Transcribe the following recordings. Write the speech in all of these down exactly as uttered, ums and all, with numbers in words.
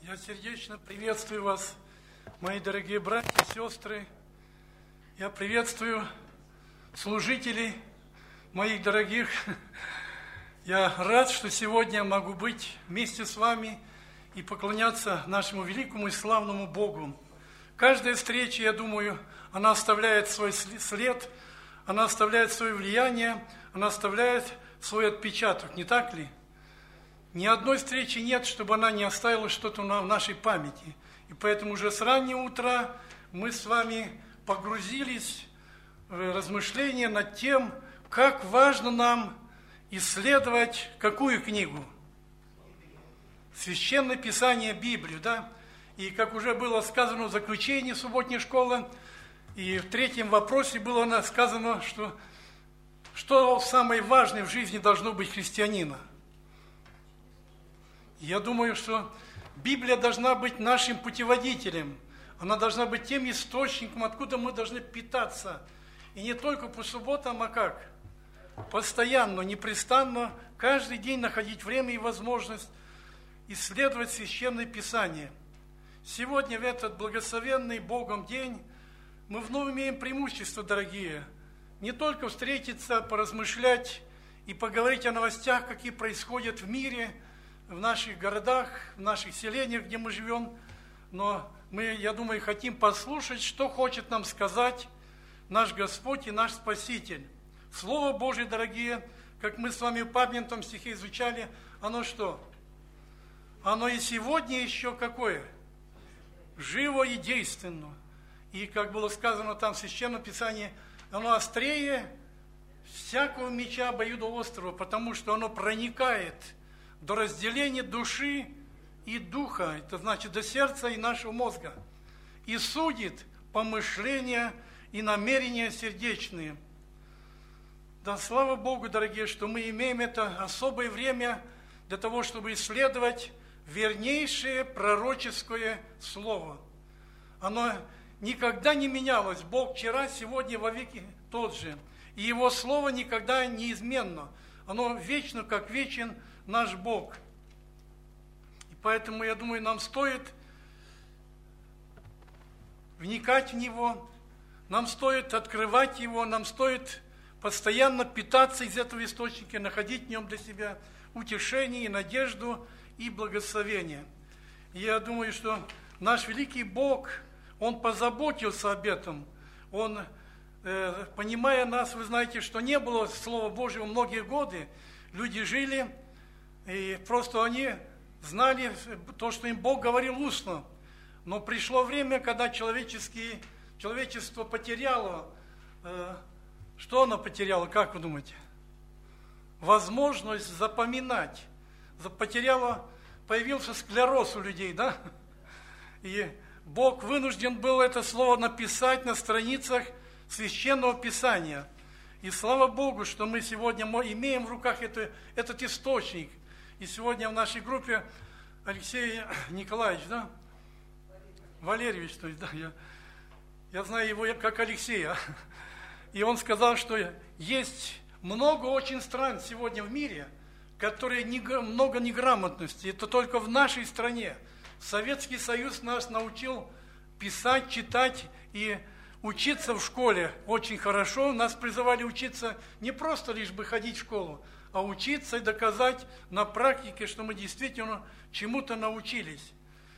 Я сердечно приветствую вас, мои дорогие братья и сестры. Я приветствую служителей моих дорогих. Я рад, что сегодня могу быть вместе с вами и поклоняться нашему великому и славному Богу. Каждая встреча, я думаю, она оставляет свой след, она оставляет свое влияние, она оставляет свой отпечаток, не так ли? Ни одной встречи нет, чтобы она не оставила что-то в нашей памяти. И поэтому уже с раннего утра мы с вами погрузились в размышления над тем, как важно нам исследовать какую книгу? Священное Писание, Библию, да? И как уже было сказано в заключении субботней школы, и в третьем вопросе было сказано, что, что самое важное в жизни должно быть христианина. Я думаю, что Библия должна быть нашим путеводителем. Она должна быть тем источником, откуда мы должны питаться. И не только по субботам, а как? Постоянно, непрестанно, каждый день находить время и возможность исследовать Священное Писание. Сегодня, в этот благословенный Богом день, мы вновь имеем преимущество, дорогие, не только встретиться, поразмышлять и поговорить о новостях, какие происходят в мире, в наших городах, в наших селениях, где мы живем, но мы, я думаю, хотим послушать, что хочет нам сказать наш Господь и наш Спаситель. Слово Божие, дорогие, как мы с вами в памятном стихе изучали, оно что? Оно и сегодня еще какое? Живо и действенно. И, как было сказано там в Священном Писании, оно острее всякого меча обоюдоострого, потому что оно проникает до разделения души и духа, это значит до сердца и нашего мозга, и судит помышления и намерения сердечные. Да, слава Богу, дорогие, что мы имеем это особое время для того, чтобы исследовать вернейшее пророческое слово. Оно никогда не менялось. Бог вчера, сегодня, вовеки тот же. И Его слово никогда неизменно. Оно вечно, как вечен наш Бог. И поэтому, я думаю, нам стоит вникать в Него, нам стоит открывать Его, нам стоит постоянно питаться из этого источника, находить в нем для себя утешение, надежду и благословение. И я думаю, что наш великий Бог, Он позаботился об этом. Он, э, понимая нас, вы знаете, что не было Слова Божьего многие годы, люди жили, и просто они знали то, что им Бог говорил устно. Но пришло время, когда человеческие, человечество потеряло, э, что оно потеряло, как вы думаете? Возможность запоминать. Потеряло, появился склероз у людей, да? И Бог вынужден был это слово написать на страницах Священного Писания. И слава Богу, что мы сегодня имеем в руках это, этот источник. И сегодня в нашей группе Алексей Николаевич, да? Валерьевич, то есть, да, я, я знаю его как Алексея. И он сказал, что есть много очень стран сегодня в мире, которые не, много неграмотности. Это только в нашей стране. Советский Союз нас научил писать, читать и учиться в школе очень хорошо. Нас призывали учиться не просто лишь бы ходить в школу, а учиться и доказать на практике, что мы действительно чему-то научились.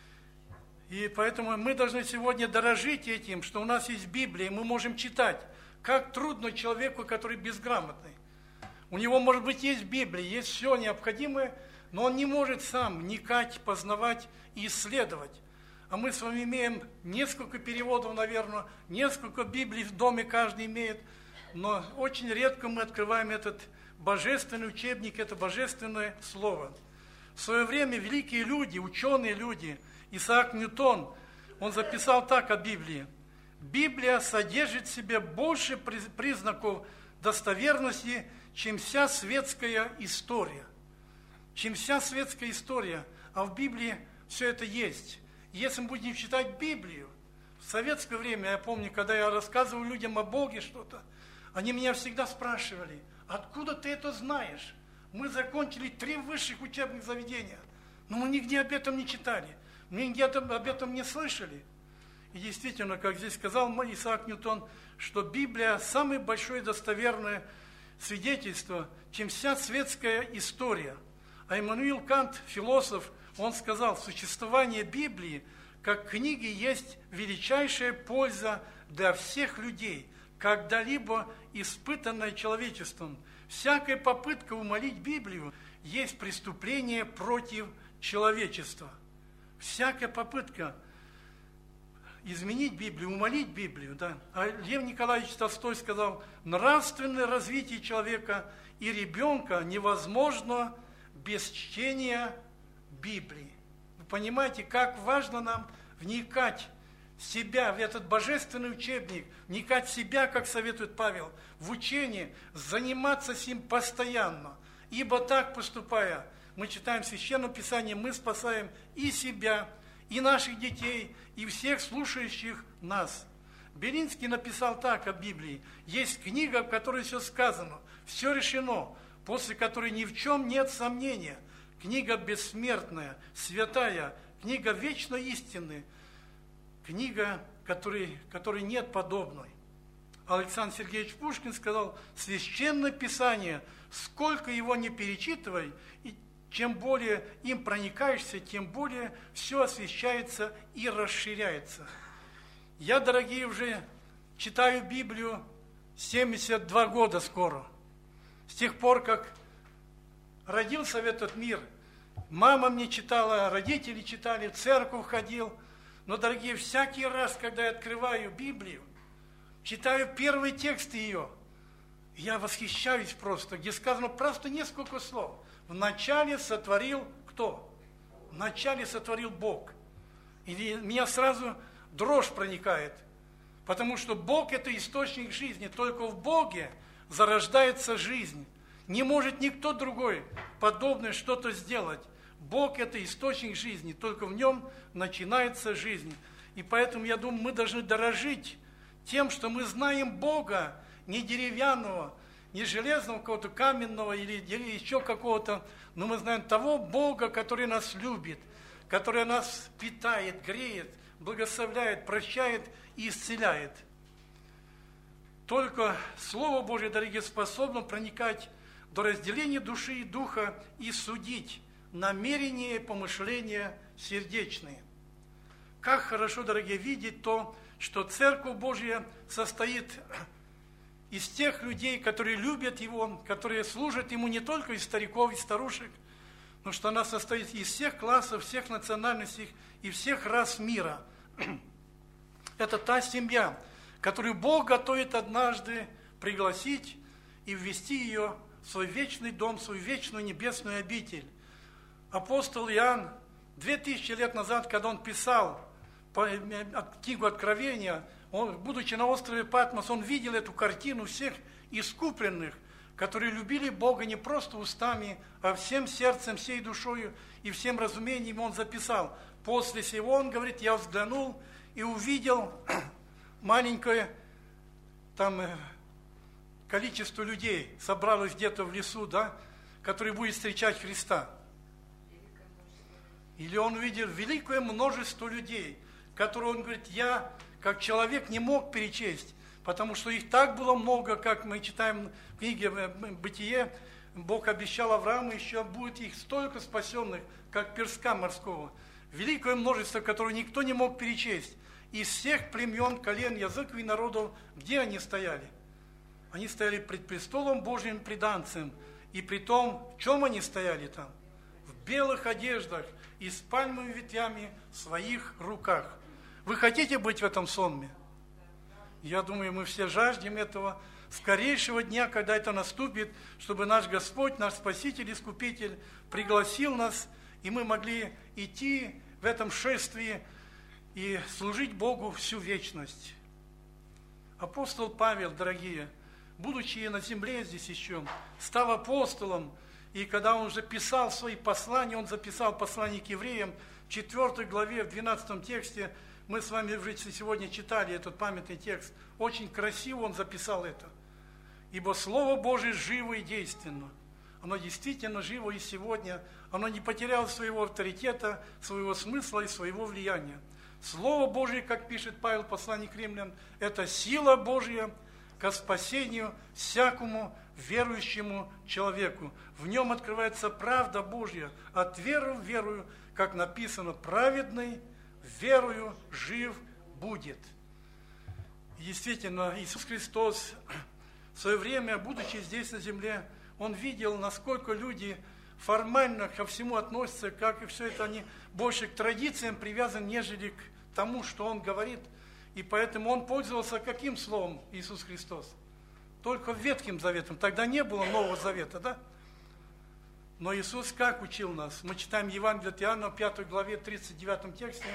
И поэтому мы должны сегодня дорожить этим, что у нас есть Библия, и мы можем читать. Как трудно человеку, который безграмотный. У него, может быть, есть Библия, есть все необходимое, но он не может сам вникать, познавать и исследовать. А мы с вами имеем несколько переводов, наверное, несколько Библий в доме каждый имеет, но очень редко мы открываем этот божественный учебник, это божественное слово. В свое время великие люди, ученые люди, Исаак Ньютон, он записал так о Библии. Библия содержит в себе больше признаков достоверности, чем вся светская история. Чем вся светская история. А в Библии все это есть. Если мы будем читать Библию, в советское время, я помню, когда я рассказывал людям о Боге что-то, они меня всегда спрашивали, откуда ты это знаешь? Мы закончили три высших учебных заведения, но мы нигде об этом не читали. Мы где-то об этом не слышали. И действительно, как здесь сказал Исаак Ньютон, что Библия – самое большое достоверное свидетельство, чем вся светская история. А Иммануил Кант, философ, он сказал, существование Библии как книги есть величайшая польза для всех людей, когда-либо испытанная человечеством. Всякая попытка умолить Библию есть преступление против человечества. Всякая попытка изменить Библию, умолить Библию. Да? А Лев Николаевич Толстой сказал, нравственное развитие человека и ребенка невозможно без чтения Библии. Вы понимаете, как важно нам вникать в себя, в этот божественный учебник, вникать в себя, как советует Павел, в учение, заниматься с ним постоянно. Ибо так поступая, мы читаем в Священном Писании, мы спасаем и себя, и наших детей, и всех слушающих нас. Белинский написал так о Библии. Есть книга, в которой все сказано, все решено, после которой ни в чем нет сомнения. Книга бессмертная, святая, книга вечной истины, книга, которой, которой нет подобной. Александр Сергеевич Пушкин сказал, Священное Писание, сколько его не перечитывай, и чем более им проникаешься, тем более все освещается и расширяется. Я, дорогие, уже читаю Библию семьдесят два года скоро. С тех пор, как родился в этот мир, мама мне читала, родители читали, в церковь ходил. Но, дорогие, всякий раз, когда я открываю Библию, читаю первый текст ее, я восхищаюсь просто, где сказано просто несколько слов. Вначале сотворил кто? Вначале сотворил Бог. И меня сразу дрожь проникает, потому что Бог – это источник жизни, только в Боге зарождается жизнь. Не может никто другой подобное что-то сделать. Бог – это источник жизни, только в нем начинается жизнь. И поэтому, я думаю, мы должны дорожить тем, что мы знаем Бога, не деревянного, не железного, какого-то каменного или, или еще какого-то, но мы знаем того Бога, который нас любит, который нас питает, греет, благословляет, прощает и исцеляет. Только Слово Божие, дорогие, способно проникать до разделения души и духа и судить намерения и помышления сердечные. Как хорошо, дорогие, видеть то, что Церковь Божья состоит из тех людей, которые любят Его, которые служат Ему не только из стариков и старушек, но что она состоит из всех классов, всех национальностей и всех рас мира. Это та семья, которую Бог готовит однажды пригласить и ввести ее в свой вечный дом, в свою вечную небесную обитель. Апостол Иоанн две тысячи лет назад, когда он писал книгу Откровения, он, будучи на острове Патмос, он видел эту картину всех искупленных, которые любили Бога не просто устами, а всем сердцем, всей душою и всем разумением. Он записал. После сего, он говорит, я взглянул и увидел маленькое там количество людей, собралось где-то в лесу, да, которые будут встречать Христа. Или он увидел великое множество людей, которые, он говорит, я, как человек, не мог перечесть, потому что их так было много, как мы читаем в книге «Бытие», Бог обещал Аврааму, еще будет их столько спасенных, как песка морского. Великое множество, которое никто не мог перечесть. Из всех племен, колен, языков и народов, где они стояли? Они стояли пред престолом Божьим преданцем. И при том, в чем они стояли там? В белых одеждах и с пальмовыми ветвями в своих руках. Вы хотите быть в этом сонме? Я думаю, мы все жаждем этого скорейшего дня, когда это наступит, чтобы наш Господь, наш Спаситель, Искупитель пригласил нас, и мы могли идти в этом шествии и служить Богу всю вечность. Апостол Павел, дорогие, будучи на земле здесь еще, став апостолом, и когда он уже писал свои послания, он записал послание к евреям в четвёртой главе, в двенадцатом тексте, мы с вами уже сегодня читали этот памятный текст, очень красиво он записал это. «Ибо Слово Божие живо и действенно, оно действительно живо и сегодня, оно не потеряло своего авторитета, своего смысла и своего влияния. Слово Божие, как пишет Павел в послании к римлянам, это сила Божья ко спасению всякому верующему человеку. В нем открывается правда Божья, от веры в веру, как написано, праведный верою жив будет. И действительно, Иисус Христос в свое время, будучи здесь на земле, Он видел, насколько люди формально ко всему относятся, как и все это, они больше к традициям привязаны, нежели к тому, что Он говорит. И поэтому Он пользовался каким словом, Иисус Христос? Только Ветхим Заветом. Тогда не было Нового Завета, да? Но Иисус как учил нас? Мы читаем Евангелие от Иоанна, пятой главе, тридцать девятом тексте.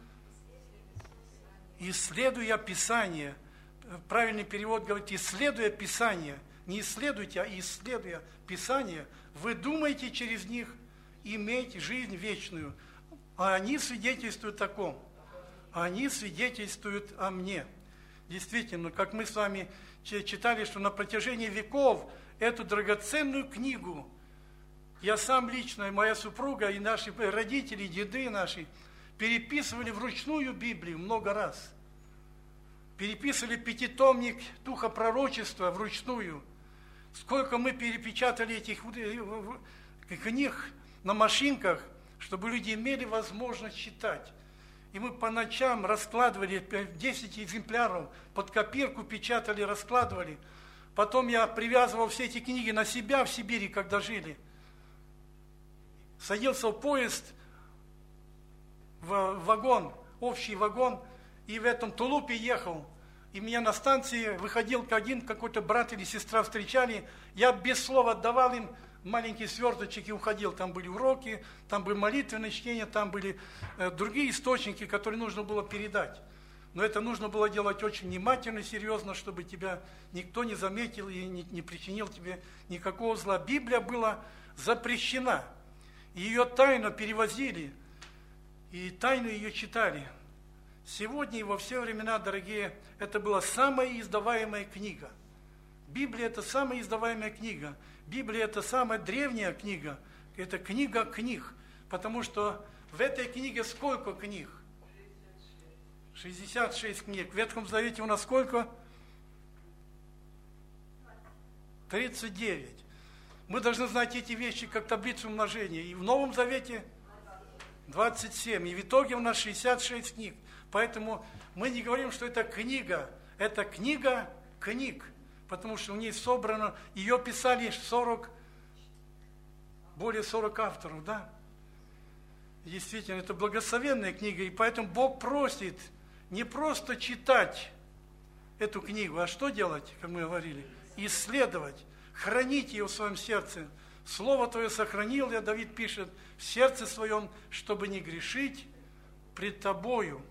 «Исследуя Писание», правильный перевод говорит, «исследуя Писание», не исследуйте, а исследуя Писание, вы думаете через них иметь жизнь вечную. А они свидетельствуют о ком? Они свидетельствуют о мне. Действительно, как мы с вами читали, что на протяжении веков эту драгоценную книгу я сам лично, и моя супруга, и наши родители, и деды наши переписывали вручную Библию много раз. Переписывали пятитомник Духа пророчества вручную. Сколько мы перепечатали этих книг на машинках, чтобы люди имели возможность читать. И мы по ночам раскладывали десять экземпляров, под копирку печатали, раскладывали. Потом я привязывал все эти книги на себя в Сибири, когда жили. Садился в поезд, в вагон, общий вагон, и в этом тулупе ехал. И меня на станции выходил один какой-то брат или сестра встречали, я без слова отдавал им маленький сверточек и уходил. Там были уроки, там были молитвенные чтения, там были э, другие источники, которые нужно было передать. Но это нужно было делать очень внимательно, серьезно, чтобы тебя никто не заметил и не, не причинил тебе никакого зла. Библия была запрещена. Ее тайно перевозили, и тайно ее читали. Сегодня и во все времена, дорогие, это была самая издаваемая книга. Библия – это самая издаваемая книга. Библия – это самая древняя книга. Это книга книг. Потому что в этой книге сколько книг? шестьдесят шесть книг. В Ветхом Завете у нас сколько? тридцать девять. Мы должны знать эти вещи как таблицу умножения. И в Новом Завете двадцать семь. И в итоге у нас шестьдесят шесть книг. Поэтому мы не говорим, что это книга. Это книга книг. Потому что у ней собрано, ее писали сорок, более сорок авторов, да? Действительно, это благословенная книга. И поэтому Бог просит не просто читать эту книгу, а что делать, как мы говорили? Исследовать. Хранить ее в своем сердце. Слово Твое сохранил я, Давид пишет, в сердце своем, чтобы не грешить пред Тобою.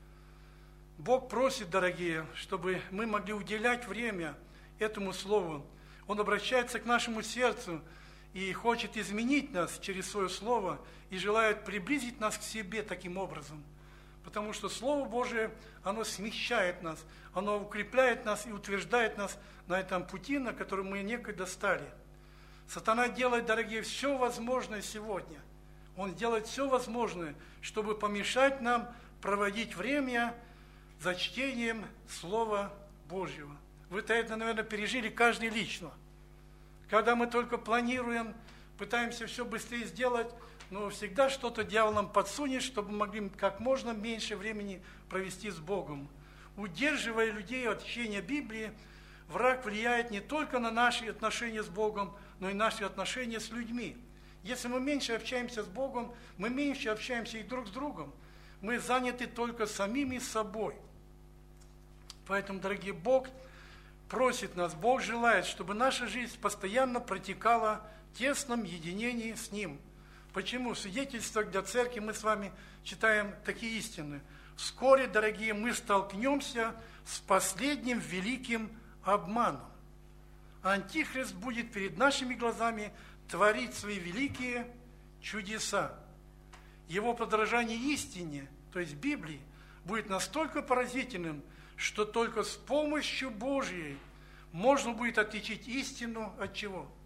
Бог просит, дорогие, чтобы мы могли уделять время этому Слову. Он обращается к нашему сердцу и хочет изменить нас через свое Слово и желает приблизить нас к себе таким образом. Потому что Слово Божие, оно смягчает нас, оно укрепляет нас и утверждает нас на этом пути, на котором мы некогда стали. Сатана делает, дорогие, все возможное сегодня. Он делает все возможное, чтобы помешать нам проводить время за чтением Слова Божьего. Вы-то это, наверное, пережили каждый лично. Когда мы только планируем, пытаемся все быстрее сделать, но всегда что-то дьявол нам подсунет, чтобы мы могли как можно меньше времени провести с Богом. Удерживая людей от чтения Библии, враг влияет не только на наши отношения с Богом, но и наши отношения с людьми. Если мы меньше общаемся с Богом, мы меньше общаемся и друг с другом. Мы заняты только самими собой. Поэтому, дорогие, Бог просит нас, Бог желает, чтобы наша жизнь постоянно протекала в тесном единении с Ним. Почему? В свидетельствах для церкви мы с вами читаем такие истины. Вскоре, дорогие, мы столкнемся с последним великим обманом. Антихрист будет перед нашими глазами творить свои великие чудеса. Его подражание истине, то есть Библии, будет настолько поразительным, что только с помощью Божьей можно будет отличить истину от чего?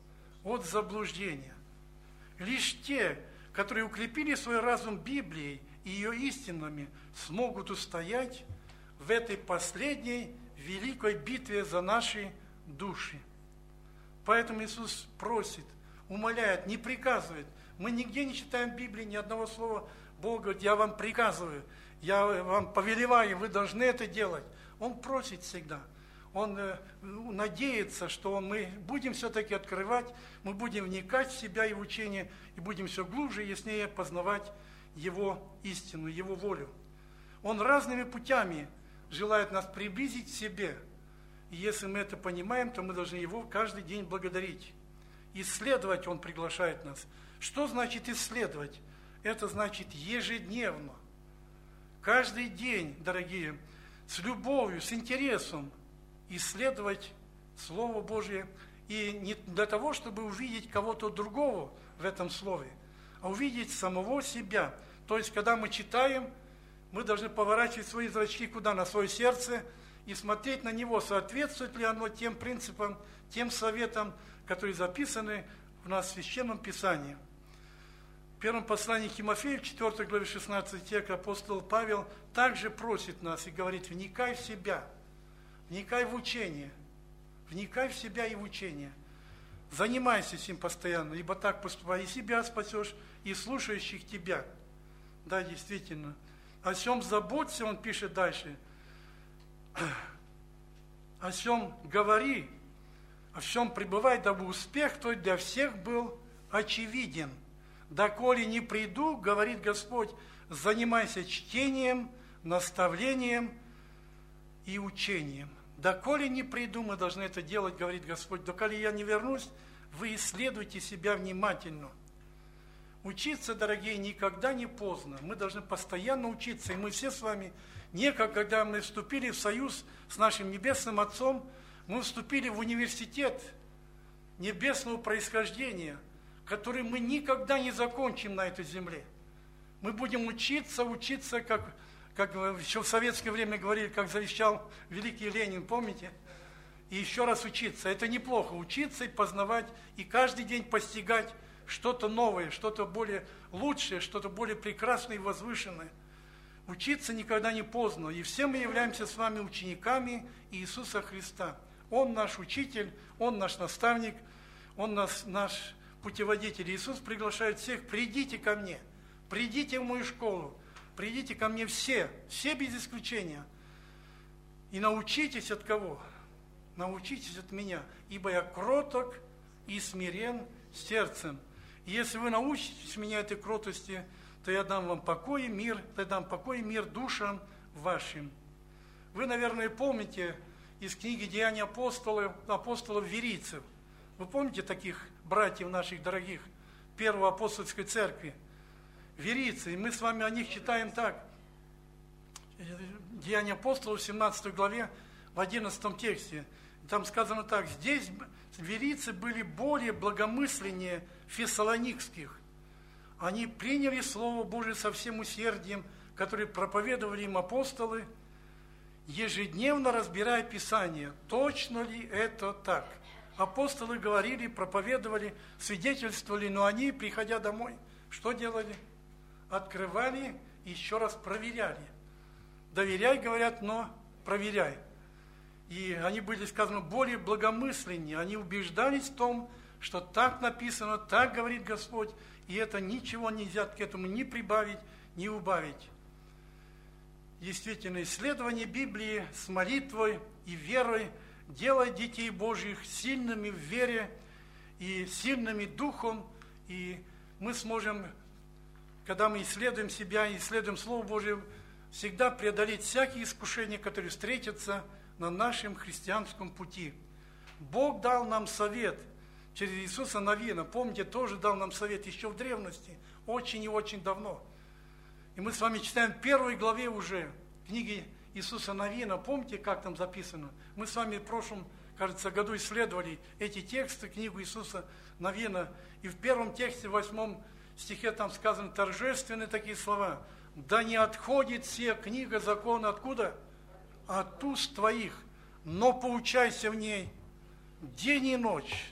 от заблуждения. Лишь те, которые укрепили свой разум Библией и ее истинами, смогут устоять в этой последней великой битве за наши души. Поэтому Иисус просит, умоляет, не приказывает. Мы нигде не читаем в Библии ни одного слова. Бог говорит, я вам приказываю, я вам повелеваю, вы должны это делать. Он просит всегда. Он э, надеется, что мы будем все-таки открывать, мы будем вникать в себя и в учение, и будем все глубже и яснее познавать Его истину, Его волю. Он разными путями желает нас приблизить к себе. И если мы это понимаем, то мы должны Его каждый день благодарить. Исследовать Он приглашает нас. Что значит исследовать? Это значит ежедневно. Каждый день, дорогие, с любовью, с интересом исследовать Слово Божие. И не для того, чтобы увидеть кого-то другого в этом Слове, а увидеть самого себя. То есть, когда мы читаем, мы должны поворачивать свои зрачки куда? На свое сердце и смотреть на него, соответствует ли оно тем принципам, тем советам, которые записаны в нас в Священном Писании. В первом послании к Тимофею, в четвёртой главе шестнадцатый стих, апостол Павел также просит нас и говорит, вникай в себя, вникай в учение, вникай в себя и в учение. Занимайся этим постоянно, ибо так поступай, и себя спасешь, и слушающих тебя. Да, действительно. О сем заботься, он пишет дальше. О сем говори, о всем пребывай, дабы успех твой для всех был очевиден. Доколе не приду, говорит Господь, занимайся чтением, наставлением и учением. Доколе не приду, мы должны это делать, говорит Господь. Доколе я не вернусь, вы исследуйте себя внимательно. Учиться, дорогие, никогда не поздно. Мы должны постоянно учиться. И мы все с вами, некогда, когда мы вступили в союз с нашим Небесным Отцом, мы вступили в университет небесного происхождения, который мы никогда не закончим на этой земле. Мы будем учиться, учиться, как, как еще в советское время говорили, как завещал великий Ленин, помните? И еще раз учиться. Это неплохо, учиться и познавать, и каждый день постигать что-то новое, что-то более лучшее, что-то более прекрасное и возвышенное. Учиться никогда не поздно. И все мы являемся с вами учениками Иисуса Христа. Он наш учитель, Он наш наставник, Он наш, наш путеводитель. Иисус приглашает всех, придите ко мне, придите в мою школу, придите ко мне все, все без исключения. И научитесь от кого? Научитесь от меня, ибо я кроток и смирен сердцем. И если вы научитесь меня этой кротости, то я дам вам покой и мир, я дам покой и мир душам вашим. Вы, наверное, помните из книги «Деяния апостолов», апостолов верийцев. Вы помните таких братьев наших дорогих, Первой апостольской церкви? Верийцы, и мы с вами о них читаем так. Деяния апостолов в семнадцатой главе, в одиннадцатом тексте. Там сказано так, здесь верийцы были более благомысленнее фессалоникских. Они приняли Слово Божие со всем усердием, которое проповедовали им апостолы, ежедневно разбирая Писание, точно ли это так. Апостолы говорили, проповедовали, свидетельствовали, но они, приходя домой, что делали? Открывали и еще раз проверяли. Доверяй, говорят, но проверяй. И они были, сказано, более благомысленнее. Они убеждались в том, что так написано, так говорит Господь, и это ничего нельзя к этому ни прибавить, ни убавить. Действительно, исследование Библии с молитвой и верой делает детей Божьих сильными в вере и сильными духом, и мы сможем, когда мы исследуем себя, исследуем Слово Божие, всегда преодолеть всякие искушения, которые встретятся на нашем христианском пути. Бог дал нам совет через Иисуса Навина. Помните, тоже дал нам совет еще в древности, очень и очень давно. И мы с вами читаем в первой главе уже книги Иисуса Навина. Помните, как там записано? Мы с вами в прошлом, кажется, году исследовали эти тексты, книгу Иисуса Навина. И в первом тексте, в восьмом стихе, там сказаны торжественные такие слова. «Да не отходит сия книга закона откуда? От уст твоих, но поучайся в ней день и ночь,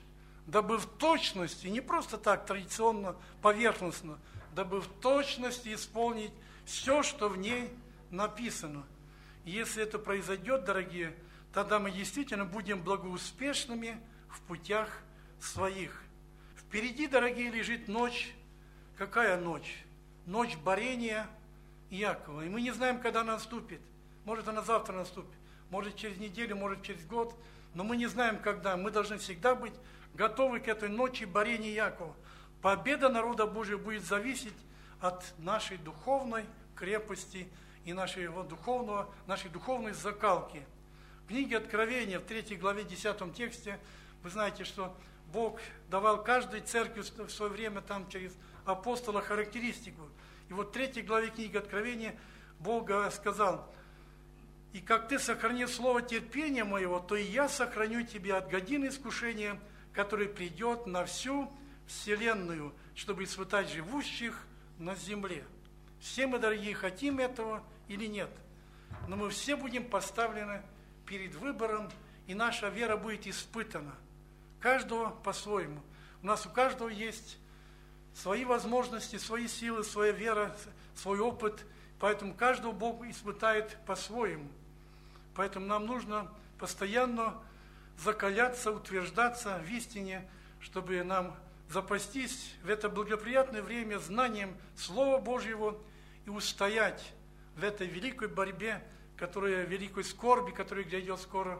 дабы в точности, не просто так традиционно, поверхностно, дабы в точности исполнить все, что в ней написано. И если это произойдет, дорогие, тогда мы действительно будем благоуспешными в путях своих. Впереди, дорогие, лежит ночь. Какая ночь? Ночь борения Иакова. И мы не знаем, когда она наступит. Может, она завтра наступит, может, через неделю, может, через год. Но мы не знаем, когда. Мы должны всегда быть готовы к этой ночи борения Иакова. Победа народа Божьего будет зависеть от нашей духовной крепости и нашего духовного, нашей духовной закалки. В книге Откровения, в третьей главе, десятом тексте, вы знаете, что Бог давал каждой церкви в свое время там через апостола характеристику. И вот в третьей главе книги Откровения Бог сказал: «И как ты сохранил слово терпения моего, то и я сохраню тебя от годины искушения, который придет на всю вселенную, чтобы испытать живущих на земле». Все мы, дорогие, хотим этого или нет, но мы все будем поставлены перед выбором, и наша вера будет испытана. Каждого по-своему. У нас у каждого есть свои возможности, свои силы, своя вера, свой опыт, поэтому каждого Бог испытает по-своему. Поэтому нам нужно постоянно закаляться, утверждаться в истине, чтобы нам запастись в это благоприятное время знанием Слова Божьего и устоять в этой великой борьбе, которая, великой скорби, которая грядет скоро,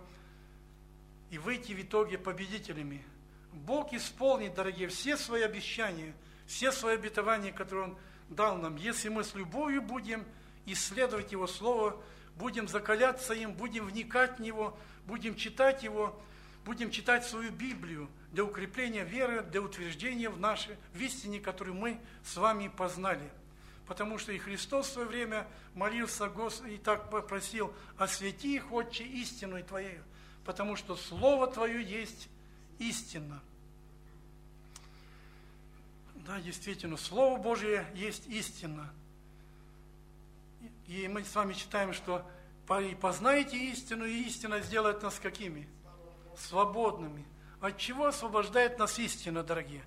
и выйти в итоге победителями. Бог исполнит, дорогие, все свои обещания, все свои обетования, которые Он дал нам, если мы с любовью будем исследовать Его Слово, будем закаляться им, будем вникать в Него, будем читать Его, будем читать свою Библию для укрепления веры, для утверждения в нашей в истине, которую мы с вами познали. Потому что и Христос в свое время молился и так попросил: «Освети их, Отче, истиной Твоею, потому что Слово Твое есть истина». Да, действительно, Слово Божие есть истина. И мы с вами читаем, что «И познаете истину, и истина сделает нас какими? Свободными». От чего освобождает нас истина, дорогие?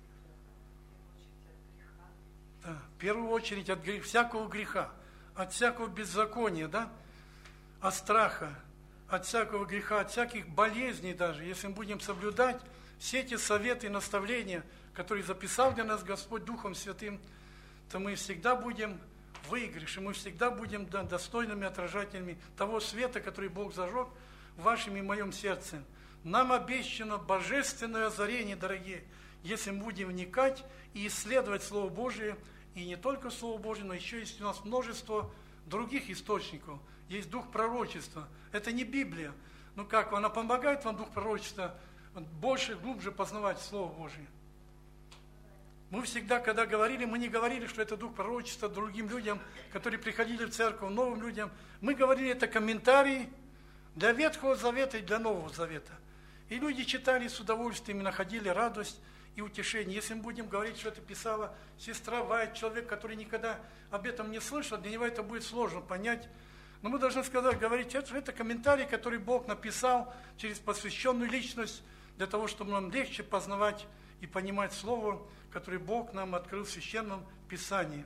Да, в первую очередь от греха, всякого греха, от всякого беззакония, да? От страха, от всякого греха, от всяких болезней даже. Если мы будем соблюдать все эти советы и наставления, которые записал для нас Господь Духом Святым, то мы всегда будем в выигрыше, мы всегда будем достойными отражателями того света, который Бог зажег в вашем и моем сердце. Нам обещано божественное озарение, дорогие, если мы будем вникать и исследовать Слово Божие, и не только Слово Божие, но еще есть у нас множество других источников. Есть дух пророчества. Это не Библия. Ну как, она помогает вам, дух пророчества, больше, глубже познавать Слово Божие. Мы всегда, когда говорили, мы не говорили, что это дух пророчества другим людям, которые приходили в церковь, новым людям. Мы говорили, это комментарии для Ветхого Завета и для Нового Завета. И люди читали с удовольствием, и находили радость и утешение. Если мы будем говорить, что это писала сестра Вайт, человек, который никогда об этом не слышал, для него это будет сложно понять. Но мы должны сказать, говорить, что это комментарий, который Бог написал через посвященную личность, для того, чтобы нам легче познавать и понимать Слово, которое Бог нам открыл в Священном Писании.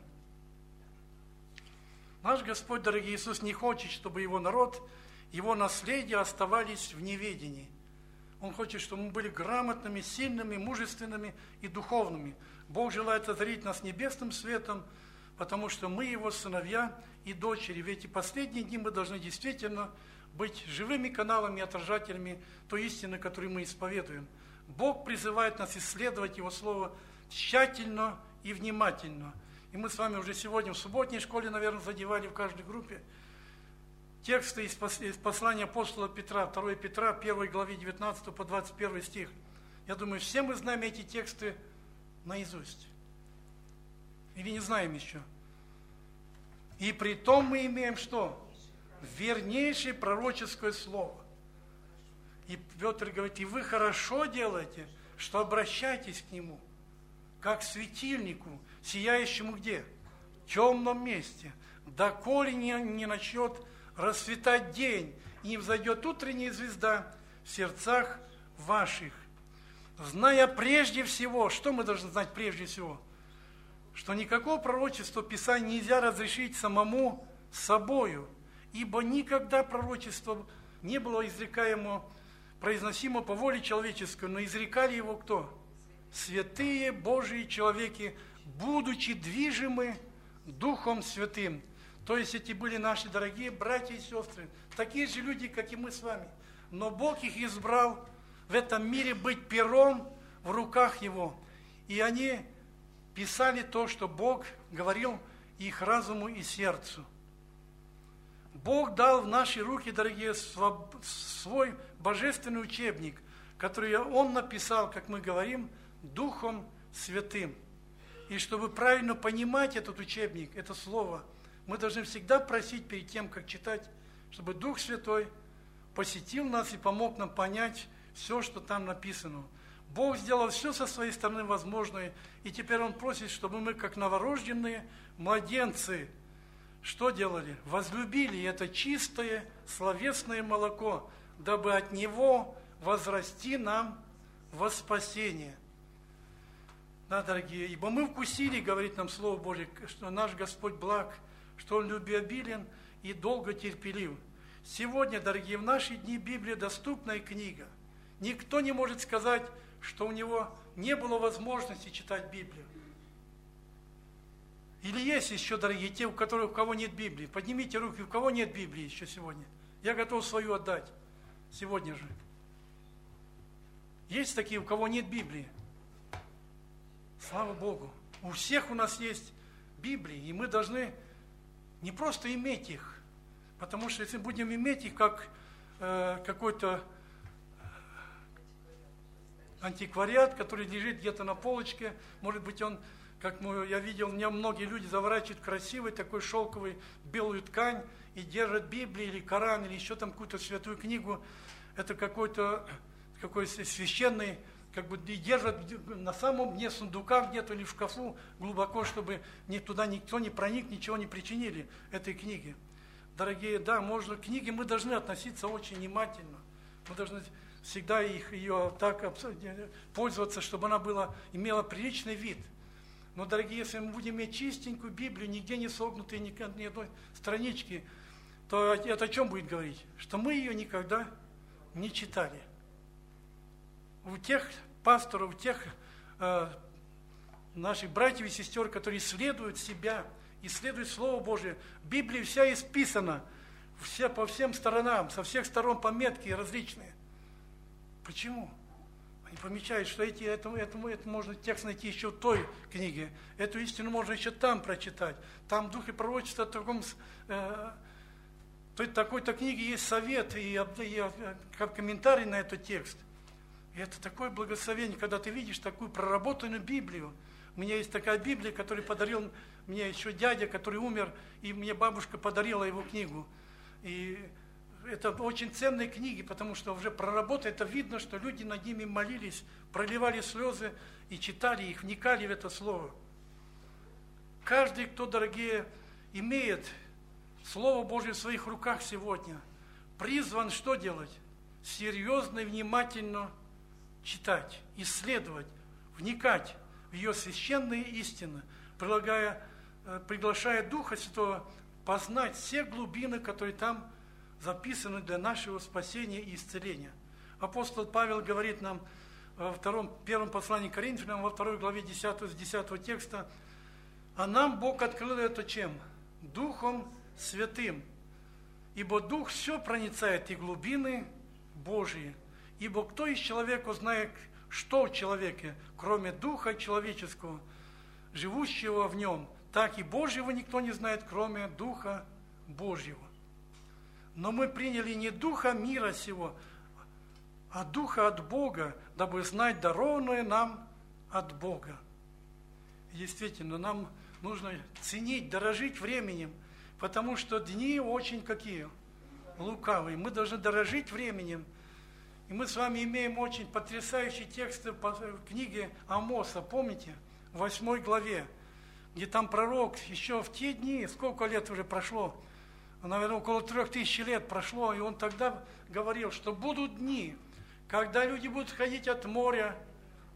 Наш Господь, дорогой Иисус, не хочет, чтобы Его народ, Его наследие оставались в неведении. Он хочет, чтобы мы были грамотными, сильными, мужественными и духовными. Бог желает озарить нас небесным светом, потому что мы Его сыновья и дочери. В эти последние дни мы должны действительно быть живыми каналами, отражателями той истины, которую мы исповедуем. Бог призывает нас исследовать Его Слово тщательно и внимательно. И мы с вами уже сегодня в субботней школе, наверное, задевали в каждой группе тексты из послания апостола Петра, второе Петра, первой главе девятнадцатого по двадцать первый стих. Я думаю, все мы знаем эти тексты наизусть. Или не знаем еще. И при том мы имеем что? Вернейшее пророческое слово. И Петр говорит, и вы хорошо делаете, что обращайтесь к нему, как к светильнику, сияющему где? В темном месте, доколе не, не начнет расцветать день, и не взойдет утренняя звезда в сердцах ваших. зная прежде всего, что мы должны знать прежде всего? Что никакого пророчества Писания нельзя разрешить самому собою, ибо никогда пророчество не было изрекаемо, произносимо по воле человеческой, но изрекали его кто? Святые Божьи человеки, будучи движимы Духом Святым. То есть эти были наши дорогие братья и сестры, такие же люди, как и мы с вами. Но Бог их избрал в этом мире быть пером в руках Его. И они писали то, что Бог говорил их разуму и сердцу. Бог дал в наши руки, дорогие, свой божественный учебник, который Он написал, как мы говорим, Духом Святым. И чтобы правильно понимать этот учебник, это слово, мы должны всегда просить перед тем, как читать, чтобы Дух Святой посетил нас и помог нам понять все, что там написано. Бог сделал все со своей стороны возможное, и теперь Он просит, чтобы мы, как новорожденные младенцы, что делали? Возлюбили это чистое словесное молоко, дабы от него возрасти нам во спасение. Да, дорогие, ибо мы вкусили, говорит нам Слово Божье, что наш Господь благ, что Он любвеобилен и долго терпелив. Сегодня, дорогие, в наши дни Библия доступная книга. Никто не может сказать, что у него не было возможности читать Библию. Или есть еще, дорогие, те, у которых, у кого нет Библии? Поднимите руки, у кого нет Библии еще сегодня. Я готов свою отдать сегодня же. Есть такие, у кого нет Библии? Слава Богу. У всех у нас есть Библии, и мы должны не просто иметь их, потому что если будем иметь их как э, какой-то антиквариат, который лежит где-то на полочке, может быть, он, как мы, я видел, у меня многие люди заворачивают красивой такой шелковой белую ткань и держат Библию или Коран, или еще там какую-то святую книгу. Это какой-то какой священный, как бы и держат на самом дне сундука где-то или в шкафу глубоко, чтобы ни, туда никто не проник, ничего не причинили этой книге. Дорогие, да, можно, к книге мы должны относиться очень внимательно. Мы должны всегда их, ее так пользоваться, чтобы она была, имела приличный вид. Но, дорогие, если мы будем иметь чистенькую Библию, нигде не согнутой, ни, ни одной странички, то это о чем будет говорить? Что мы ее никогда не читали. У тех пасторов, у тех э, наших братьев и сестер, которые исследуют себя, исследуют Слово Божие, Библия вся исписана, все, по всем сторонам, со всех сторон пометки различные. Почему? Они помечают, что эти, это, это, это можно текст найти еще в той книге, эту истину можно еще там прочитать. Там в Духе пророчества в таком, э, такой-то книге есть совет и, и как комментарий на этот текст. И это такое благословение, когда ты видишь такую проработанную Библию. У меня есть такая Библия, которую подарил мне еще дядя, который умер, и мне бабушка подарила его книгу. И это очень ценные книги, потому что уже проработано, это видно, что люди над ними молились, проливали слезы и читали их, вникали в это слово. Каждый, кто, дорогие, имеет Слово Божье в своих руках сегодня, призван что делать? Серьезно и внимательно читать, исследовать, вникать в ее священные истины, прилагая, приглашая Духа Святого познать все глубины, которые там записаны для нашего спасения и исцеления. Апостол Павел говорит нам во втором, первом послании к Коринфянам, во второй главе десятого, с десятого текста, а нам Бог открыл это чем? Духом Святым. Ибо Дух все проницает и глубины Божьи. Ибо кто из человека узнает, что в человеке, кроме Духа человеческого, живущего в нем, так и Божьего никто не знает, кроме Духа Божьего. Но мы приняли не Духа мира сего, а Духа от Бога, дабы знать дарованное нам от Бога. И действительно, нам нужно ценить, дорожить временем, потому что дни очень какие? Лукавые. Мы должны дорожить временем. И мы с вами имеем очень потрясающие тексты в книге Амоса, помните? В восьмой главе, где там пророк еще в те дни, сколько лет уже прошло, наверное, около трех тысяч лет прошло, и он тогда говорил, что будут дни, когда люди будут ходить от моря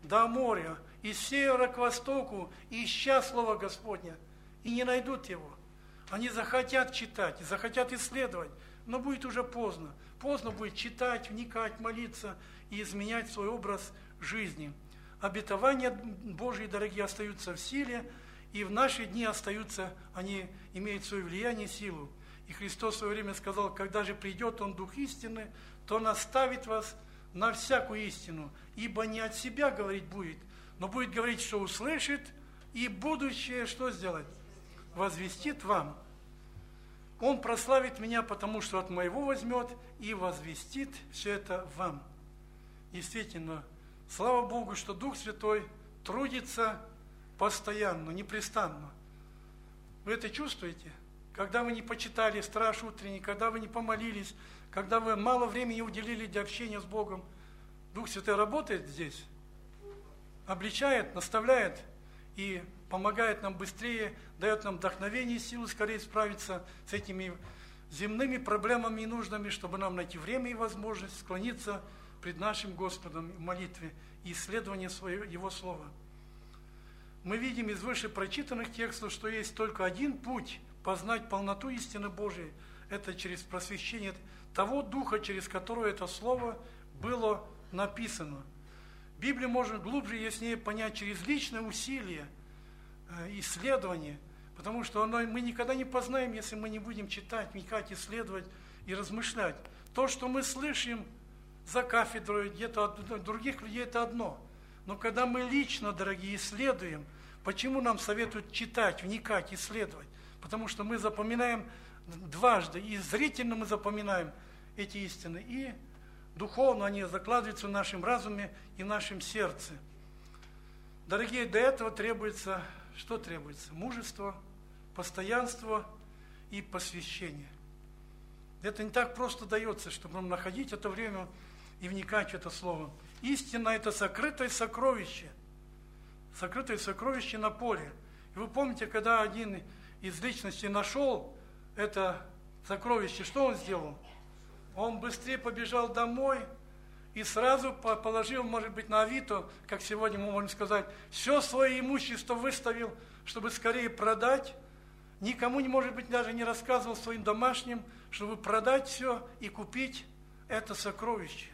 до моря, из севера к востоку, ища Слово Господня, и не найдут его. Они захотят читать, захотят исследовать, но будет уже поздно. Поздно будет читать, вникать, молиться и изменять свой образ жизни. Обетования Божьи, дорогие, остаются в силе, и в наши дни остаются, они имеют свое влияние и силу. И Христос в свое время сказал, когда же придет Он, Дух истины, то наставит вас на всякую истину, ибо не от себя говорить будет, но будет говорить, что услышит, и будущее что сделать? Возвестит вам. Он прославит меня, потому что от моего возьмет и возвестит все это вам. Действительно, слава Богу, что Дух Святой трудится постоянно, непрестанно. Вы это чувствуете? Когда вы не почитали страж утренний, когда вы не помолились, когда вы мало времени уделили для общения с Богом, Дух Святой работает здесь, обличает, наставляет и помогает нам быстрее, дает нам вдохновение и силу скорее справиться с этими земными проблемами и нуждами, чтобы нам найти время и возможность склониться пред нашим Господом в молитве и исследовании своего, Его Слова. Мы видим из выше прочитанных текстов, что есть только один путь познать полноту истины Божией. Это через просвещение того Духа, через которого это Слово было написано. Библию можно глубже и яснее понять через личное усилие, исследование, потому что оно, мы никогда не познаем, если мы не будем читать, вникать, исследовать и размышлять. То, что мы слышим за кафедрой, где-то от других людей, это одно. Но когда мы лично, дорогие, исследуем, почему нам советуют читать, вникать, исследовать? Потому что мы запоминаем дважды, и зрительно мы запоминаем эти истины, и духовно они закладываются в нашем разуме и в нашем сердце. Дорогие, до этого требуется, что требуется? Мужество, постоянство и посвящение. Это не так просто дается, чтобы нам находить это время и вникать в это слово. Истина – это сокрытое сокровище, сокрытое сокровище на поле. И вы помните, когда один из личностей нашел это сокровище, что он сделал? Он быстрее побежал домой и сразу положил, может быть, на Авито, как сегодня мы можем сказать, все свое имущество выставил, чтобы скорее продать. Никому, не может быть, даже не рассказывал своим домашним, чтобы продать все и купить это сокровище.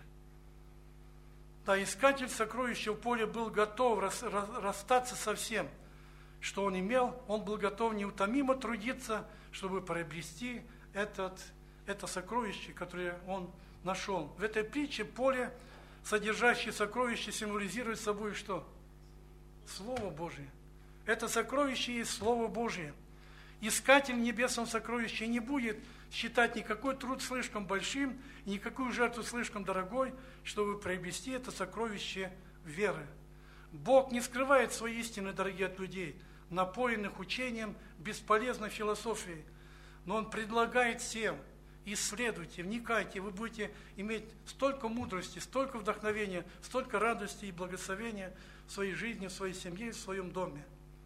Да, искатель сокровища в поле был готов рас, рас, расстаться со всем, что он имел. Он был готов неутомимо трудиться, чтобы приобрести этот, это сокровище, которое он нашел. В этой притче поле, содержащее сокровище, символизирует собой что? Слово Божие. Это сокровище есть Слово Божие. Искатель в небесном сокровище не будет считать никакой труд слишком большим, никакую жертву слишком дорогой, чтобы приобрести это сокровище веры. Бог не скрывает свои истины, дорогие, от людей, напоенных учением, бесполезной философией, но Он предлагает всем: исследуйте, вникайте, вы будете иметь столько мудрости, столько вдохновения, столько радости и благословения в своей жизни, в своей семье, в своем доме.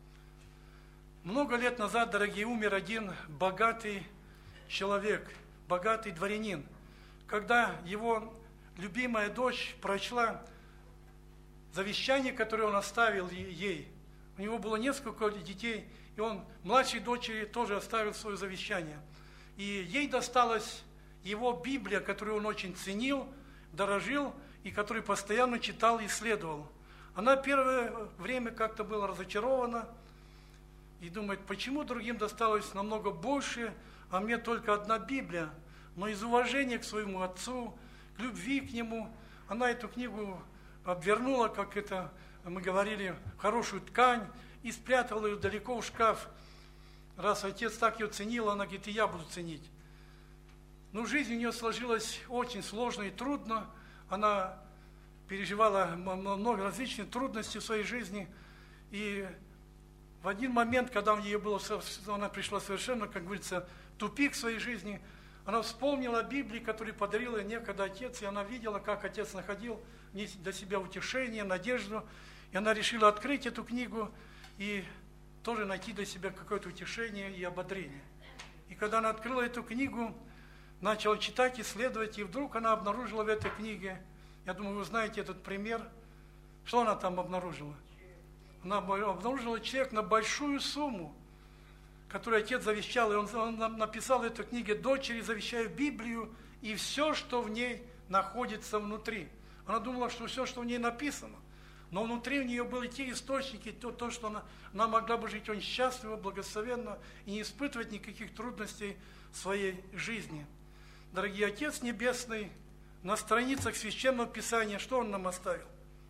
Много лет назад, дорогие, умер один богатый человек, богатый дворянин. Когда его любимая дочь прочла завещание, которое он оставил ей, у него было несколько детей, и он младшей дочери тоже оставил свое завещание. И ей досталась его Библия, которую он очень ценил, дорожил, и которую постоянно читал и исследовал. Она первое время как-то была разочарована, и думает, почему другим досталось намного больше, а мне только одна Библия. Но из уважения к своему отцу, к любви к нему, она эту книгу обвернула, как это мы говорили, хорошую ткань, и спрятала ее далеко в шкаф. Раз отец так ее ценил, она говорит, и я буду ценить. Но жизнь у нее сложилась очень сложно и трудно. Она переживала много различных трудностей в своей жизни, и в один момент, когда у нее было, она пришла совершенно, как говорится, тупик в своей жизни, она вспомнила о Библии, которую подарил ей некогда отец, и она видела, как отец находил для себя утешение, надежду, и она решила открыть эту книгу и тоже найти для себя какое-то утешение и ободрение. И когда она открыла эту книгу, начала читать, исследовать, и вдруг она обнаружила в этой книге, я думаю, вы знаете этот пример, Что она там обнаружила? Она обнаружила чек на большую сумму, которую отец завещал, и он, он написал в этой книге: «Дочери, завещаю Библию и все, что в ней находится внутри». Она думала, что все, что в ней написано, но внутри у нее были те источники, то, то что она, она могла бы жить очень счастливо, благословенно и не испытывать никаких трудностей в своей жизни. Дорогие, Отец Небесный на страницах Священного Писания, что Он нам оставил?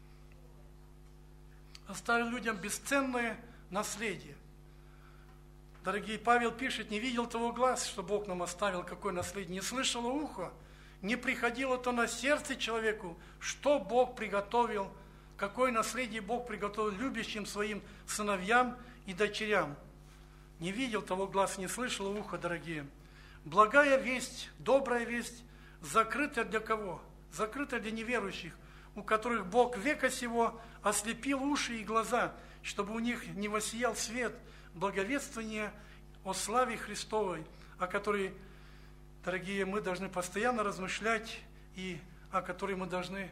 Оставил людям бесценное наследие. Дорогие, Павел пишет: не видел того глаз, что Бог нам оставил, какое наследие, не слышало ухо, не приходило то на сердце человеку, что Бог приготовил, какое наследие Бог приготовил любящим своим сыновьям и дочерям. Не видел того глаз, не слышало ухо, дорогие. Благая весть, добрая весть закрыта для кого? Закрыта для неверующих, у которых Бог века сего ослепил уши и глаза, чтобы у них не воссиял свет благовествования о славе Христовой, о которой, дорогие, мы должны постоянно размышлять и о которой мы должны,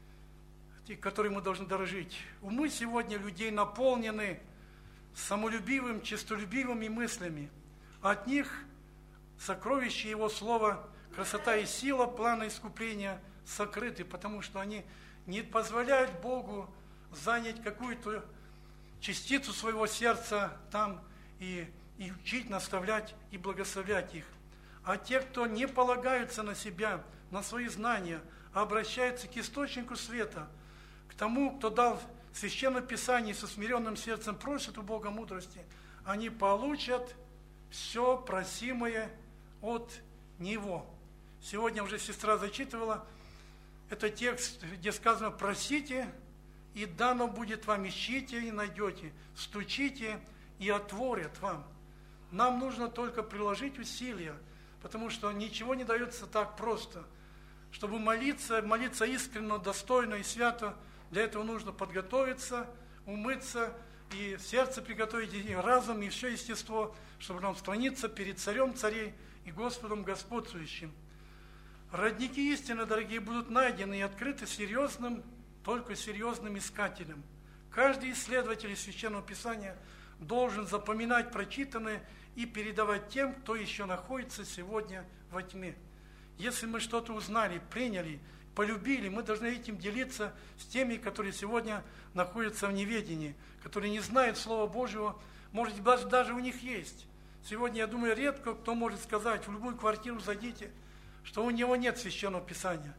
и которой мы должны дорожить. Умы сегодня людей наполнены самолюбивым, честолюбивыми мыслями. От них сокровища Его Слова, красота и сила плана искупления сокрыты, потому что они не позволяют Богу занять какую-то частицу своего сердца там и, и учить, наставлять и благословлять их. А те, кто не полагаются на себя, на свои знания, а обращаются к источнику света, к тому, кто дал Священное Писание, со смиренным сердцем просят у Бога мудрости, они получат все просимое от Него. Сегодня уже сестра зачитывала этот текст, где сказано: «Просите, и дано будет вам, ищите и найдете, стучите и отворят вам». Нам нужно только приложить усилия, потому что ничего не дается так просто. Чтобы молиться, молиться искренне, достойно и свято, для этого нужно подготовиться, умыться, и сердце приготовить, и разум, и все естество, чтобы нам склониться перед Царем Царей и Господом Господствующим. Родники истины, дорогие, будут найдены и открыты серьезным, только серьезным искателям. Каждый исследователь Священного Писания должен запоминать прочитанное и передавать тем, кто еще находится сегодня во тьме. Если мы что-то узнали, приняли, полюбили, мы должны этим делиться с теми, которые сегодня находятся в неведении, которые не знают Слова Божьего, может быть, даже, даже у них есть. Сегодня, я думаю, редко кто может сказать: в любую квартиру зайдите, что у него нет Священного Писания.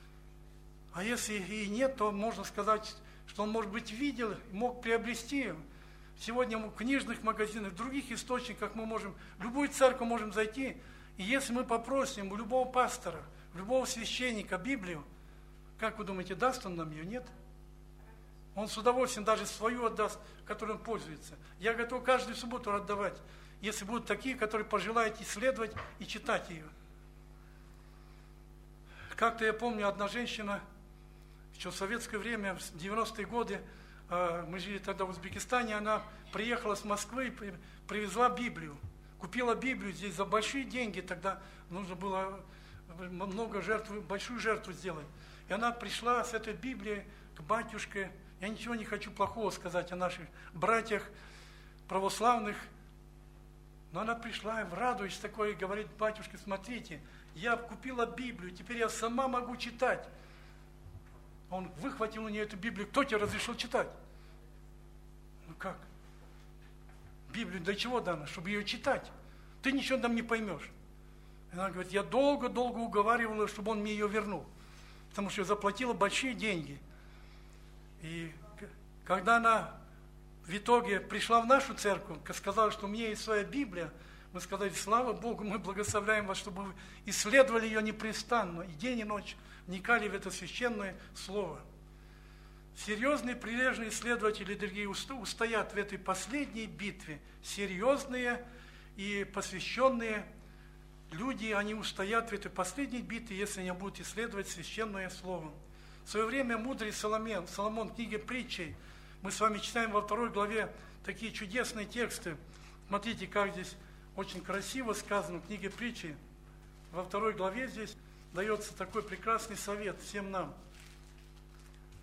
А если и нет, то можно сказать, что он, может быть, видел, мог приобрести. Сегодня в книжных магазинах, в других источниках мы можем, в любую церковь можем зайти, и если мы попросим у любого пастора, у любого священника Библию, как вы думаете, даст он нам ее? Нет? Он с удовольствием даже свою отдаст, которой он пользуется. Я готов каждую субботу отдавать, если будут такие, которые пожелают исследовать и читать ее. Как-то я помню, одна женщина, еще в советское время, в девяностые годы, мы жили тогда в Узбекистане, она приехала с Москвы и привезла Библию. Купила Библию здесь за большие деньги, тогда нужно было много жертв, большую жертву сделать. И она пришла с этой Библией к батюшке. Я ничего не хочу плохого сказать о наших братьях православных, но она пришла в радость такой и говорит: батюшка, смотрите, я купила Библию, теперь я сама могу читать. Он выхватил у нее эту Библию: кто тебе разрешил читать? Ну как? Библию для чего дана? Чтобы ее читать. Ты ничего там не поймешь. И она говорит: я долго-долго уговаривала, чтобы он мне ее вернул, потому что я заплатила большие деньги. И когда она в итоге пришла в нашу церковь, сказала, что у меня есть своя Библия, мы сказали: слава Богу, мы благословляем вас, чтобы вы исследовали ее непрестанно, и день и ночь вникали в это священное слово. Серьезные, прилежные исследователи, дорогие, устоят в этой последней битве. Серьезные и посвященные люди, они устоят в этой последней битве, если они будут исследовать священное слово. В свое время мудрый Соломон, Соломон в книге Притчей, мы с вами читаем во второй главе такие чудесные тексты. Смотрите, как здесь очень красиво сказано в книге Притчи. Во второй главе здесь дается такой прекрасный совет всем нам.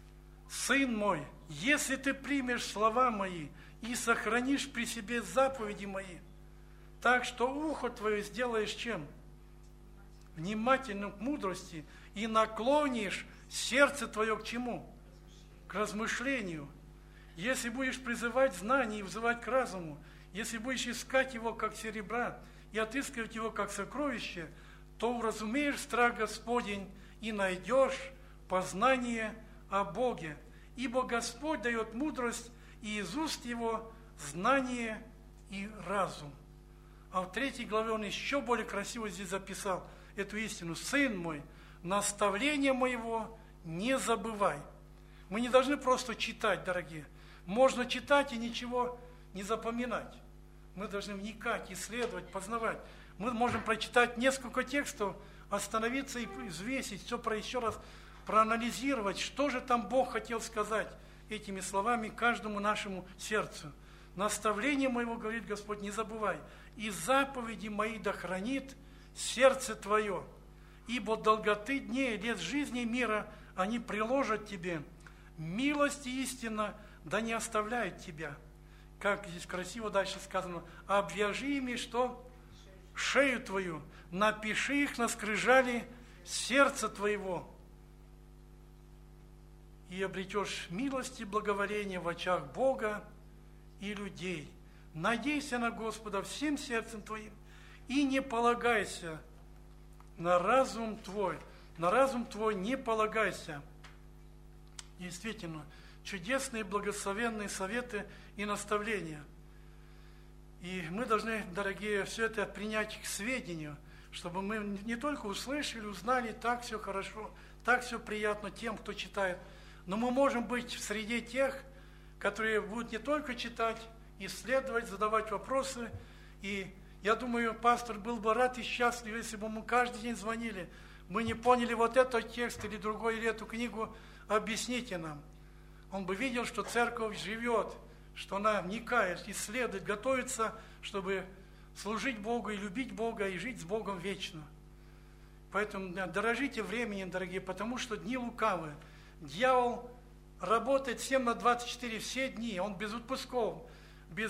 Сын мой, если ты примешь слова мои и сохранишь при себе заповеди мои, так что ухо твое сделаешь чем? Внимательным к мудрости, и наклонишь сердце твое к чему? К размышлению. Если будешь призывать знание и взывать к разуму, если будешь искать его как серебра и отыскивать его как сокровище, то уразумеешь страх Господень и найдешь познание о Боге. Ибо Господь дает мудрость, и из уст его знание и разум. А в третьей главе он еще более красиво здесь записал эту истину. Сын мой, наставление моего не забывай. Мы не должны просто читать, дорогие. Можно читать и ничего не запоминать. Мы должны вникать, исследовать, познавать. Мы можем прочитать несколько текстов, остановиться и взвесить, все про еще раз проанализировать, что же там Бог хотел сказать этими словами каждому нашему сердцу. Наставление моего, говорит Господь, не забывай, и заповеди мои да хранит сердце твое, ибо долготы дней, лет жизни мира они приложат тебе. Милость и истина да не оставляют тебя. Как здесь красиво дальше сказано, обвяжи ими что? Шею твою, напиши их на скрижали сердца твоего, и обретешь милость и благоволение в очах Бога и людей. Надейся на Господа всем сердцем твоим и не полагайся на разум твой. На разум твой не полагайся. Действительно, чудесные благословенные советы и наставления. И мы должны, дорогие, все это принять к сведению, чтобы мы не только услышали, узнали, так все хорошо, так все приятно тем, кто читает, но мы можем быть в среде тех, которые будут не только читать, исследовать, задавать вопросы. И я думаю, пастор был бы рад и счастлив, если бы мы каждый день звонили. Мы не поняли вот этот текст или другой, или эту книгу, объясните нам. Он бы видел, что церковь живет, что она вникает, исследует, готовится, чтобы служить Богу и любить Бога, и жить с Богом вечно. Поэтому да, дорожите временем, дорогие, потому что дни лукавые. Дьявол работает семь на двадцать четыре все дни, он без отпусков, без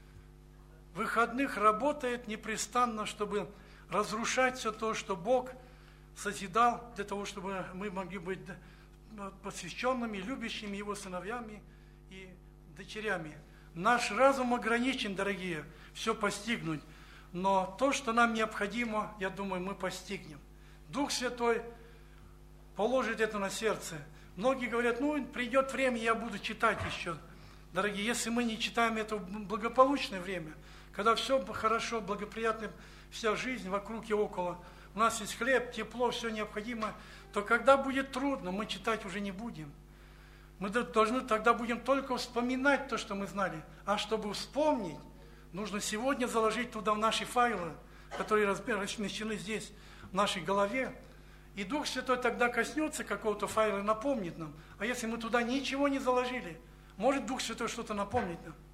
выходных работает непрестанно, чтобы разрушать все то, что Бог созидал, для того, чтобы мы могли быть посвященными, любящими Его сыновьями и дочерями. Наш разум ограничен, дорогие, все постигнуть, но то, что нам необходимо, я думаю, мы постигнем. Дух Святой положит это на сердце. Многие говорят, ну, придет время, я буду читать еще. Дорогие, если мы не читаем это в благополучное время, когда все хорошо, благоприятно, вся жизнь вокруг и около, у нас есть хлеб, тепло, все необходимо, то когда будет трудно, мы читать уже не будем. Мы должны тогда будем только вспоминать то, что мы знали. А чтобы вспомнить, нужно сегодня заложить туда в наши файлы, которые размещены здесь, в нашей голове. И Дух Святой тогда коснется какого-то файла и напомнит нам. А если мы туда ничего не заложили, может Дух Святой что-то напомнить нам?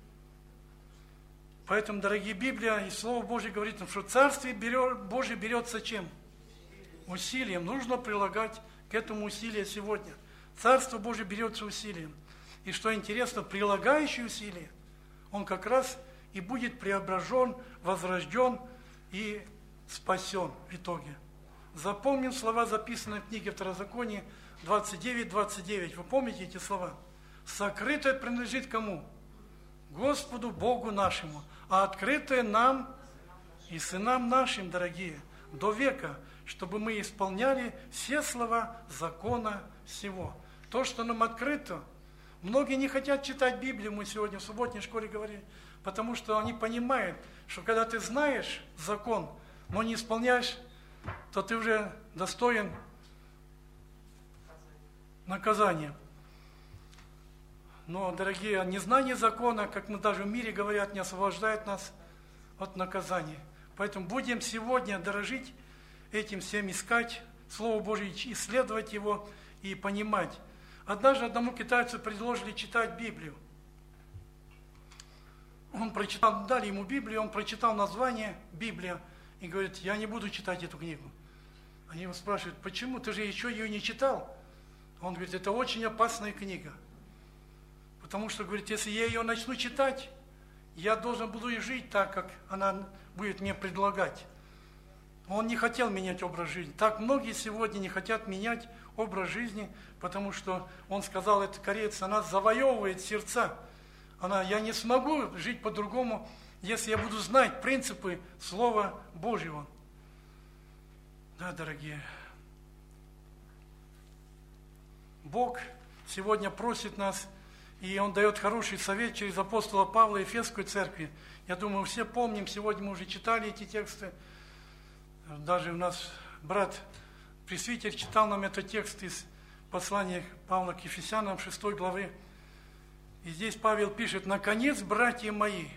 Поэтому, дорогие, Библия и Слово Божье говорит нам, что Царствие Божье берется чем? Усилием. Нужно прилагать к этому усилия сегодня. Царство Божье берется усилием. И что интересно, прилагающий усилия, он как раз и будет преображен, возрожден и спасен в итоге. Запомним слова, записанные в книге Второзакония двадцать девять двадцать девять. Вы помните эти слова? Сокрытое принадлежит кому? Господу Богу нашему, а открытое нам и сынам нашим, дорогие, до века, чтобы мы исполняли все слова закона всего. То, что нам открыто, многие не хотят читать Библию, мы сегодня в субботней школе говорили, потому что они понимают, что когда ты знаешь закон, но не исполняешь, то ты уже достоин наказания. Но, дорогие, незнание закона, как мы даже в мире говорят, не освобождает нас от наказания. Поэтому будем сегодня дорожить этим всем, искать Слово Божие, исследовать его и понимать. Однажды одному китайцу предложили читать Библию. Он прочитал, дали ему Библию, он прочитал название Библия и говорит, я не буду читать эту книгу. Они его спрашивают, почему, ты же еще ее не читал? Он говорит, это очень опасная книга. Потому что, говорит, если я ее начну читать, я должен буду и жить так, как она будет мне предлагать. Он не хотел менять образ жизни. Так многие сегодня не хотят менять образ жизни, потому что он сказал, это кореец, она завоевывает сердца. Она, я не смогу жить по-другому, если я буду знать принципы Слова Божьего. Да, дорогие. Бог сегодня просит нас, и Он дает хороший совет через апостола Павла Ефесской церкви. Я думаю, все помним, сегодня мы уже читали эти тексты. Даже у нас брат пресвитер читал нам этот текст из послания Павла к Ефесянам шестой главы. И здесь Павел пишет: «Наконец, братья мои».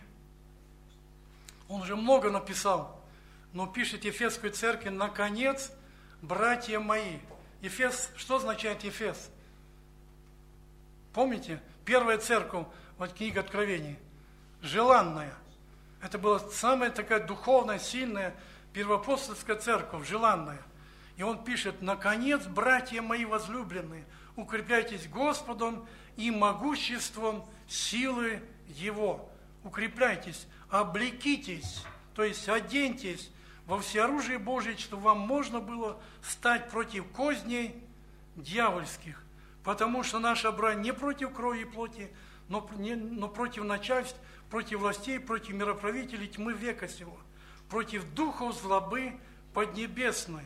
Он уже много написал, но пишет Ефесской церкви: «Наконец, братья мои». Ефес, что означает Ефес? Помните? Первая церковь, вот книга Откровений, желанная. Это была самая такая духовная, сильная, первоапостольская церковь, желанная. И он пишет: «Наконец, братья мои возлюбленные, укрепляйтесь Господом и могуществом силы Его». Укрепляйтесь, облекитесь, то есть оденьтесь во всеоружие Божие, чтобы вам можно было стать против козней дьявольских. Потому что наша брань не против крови и плоти, но, не, но против начальств, против властей, против мироправителей тьмы века сего, против духов злобы поднебесной.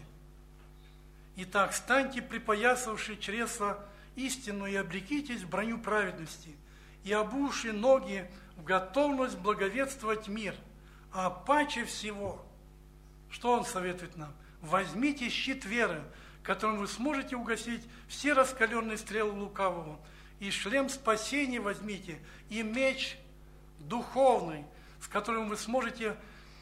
Итак, станьте припоясавши чресла истину и облекитесь в броню праведности, и обувши ноги в готовность благовествовать мир. А паче всего, что он советует нам? Возьмите щит веры, которым вы сможете угасить все раскаленные стрелы лукавого, и шлем спасения возьмите, и меч духовный, с которым вы сможете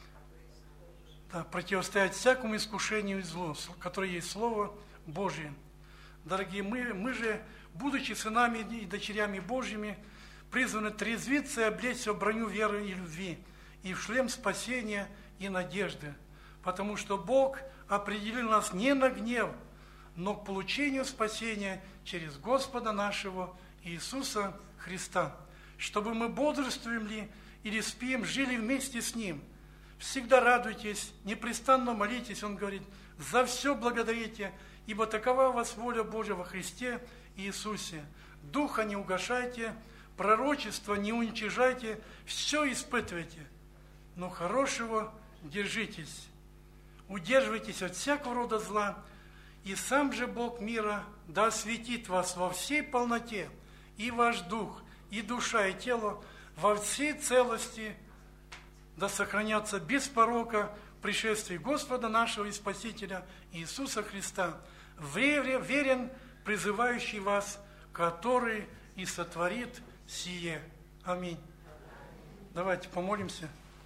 да, противостоять всякому искушению и злу, которое есть Слово Божие. Дорогие, мы, мы же, будучи сынами и дочерями Божьими, призваны трезвиться и облечься в броню веры и любви, и в шлем спасения и надежды. Потому что Бог определил нас не на гнев, но к получению спасения через Господа нашего Иисуса Христа, чтобы мы бодрствуем ли или спим, жили вместе с Ним. Всегда радуйтесь, непрестанно молитесь, Он говорит, за все благодарите, ибо такова у вас воля Божия во Христе Иисусе. Духа не угашайте, пророчество не уничижайте, все испытывайте, но хорошего держитесь. Удерживайтесь от всякого рода зла, и сам же Бог мира да осветит вас во всей полноте, и ваш дух, и душа, и тело во всей целости, да сохранятся без порока в пришествии Господа нашего и Спасителя Иисуса Христа, верен призывающий вас, который и сотворит сие. Аминь. Давайте помолимся.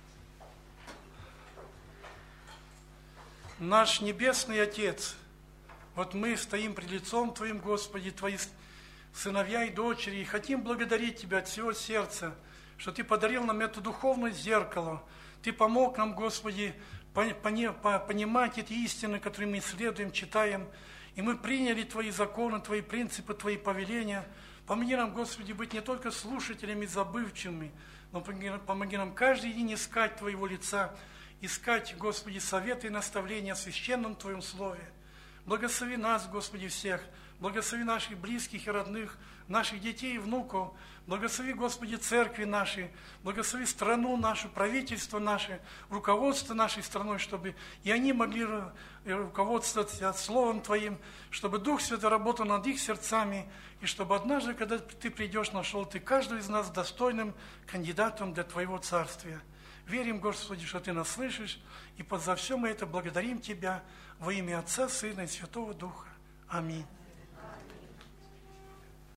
Наш Небесный Отец, вот мы стоим пред лицом Твоим, Господи, Твои сыновья и дочери, и хотим благодарить Тебя от всего сердца, что Ты подарил нам это духовное зеркало. Ты помог нам, Господи, понимать эти истины, которые мы исследуем, читаем, и мы приняли Твои законы, Твои принципы, Твои повеления. Помоги нам, Господи, быть не только слушателями забывчивыми, но помоги нам каждый день искать Твоего лица, искать, Господи, советы и наставления в священном Твоем Слове. Благослови нас, Господи, всех. Благослови наших близких и родных, наших детей и внуков. Благослови, Господи, церкви наши. Благослови страну нашу, правительство наше, руководство нашей страной, чтобы и они могли руководствоваться Словом Твоим, чтобы Дух Святой работал над их сердцами, и чтобы однажды, когда Ты придешь, нашел Ты каждого из нас достойным кандидатом для Твоего Царствия. Верим, Господи, что Ты нас слышишь, и за все мы это благодарим Тебя во имя Отца, Сына и Святого Духа. Аминь.